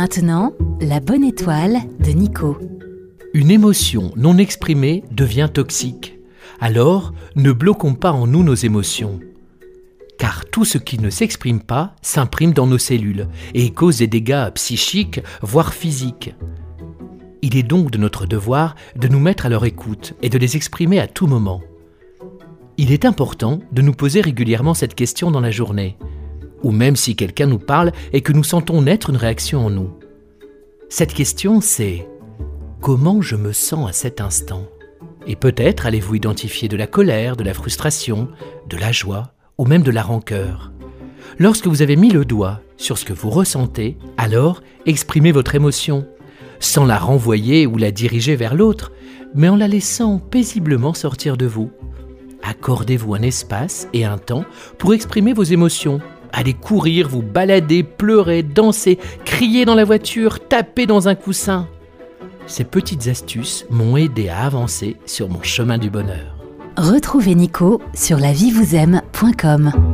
Maintenant, la bonne étoile de Nico. Une émotion non exprimée devient toxique. Alors, ne bloquons pas en nous nos émotions. Car tout ce qui ne s'exprime pas s'imprime dans nos cellules et cause des dégâts psychiques, voire physiques. Il est donc de notre devoir de nous mettre à leur écoute et de les exprimer à tout moment. Il est important de nous poser régulièrement cette question dans la journée, ou même si quelqu'un nous parle et que nous sentons naître une réaction en nous. Cette question, c'est « Comment je me sens à cet instant ?» Et peut-être allez-vous identifier de la colère, de la frustration, de la joie ou même de la rancœur. Lorsque vous avez mis le doigt sur ce que vous ressentez, alors exprimez votre émotion, sans la renvoyer ou la diriger vers l'autre, mais en la laissant paisiblement sortir de vous. Accordez-vous un espace et un temps pour exprimer vos émotions. Allez courir, vous balader, pleurer, danser, crier dans la voiture, taper dans un coussin. Ces petites astuces m'ont aidé à avancer sur mon chemin du bonheur. Retrouvez Nico sur lavievousAime.com.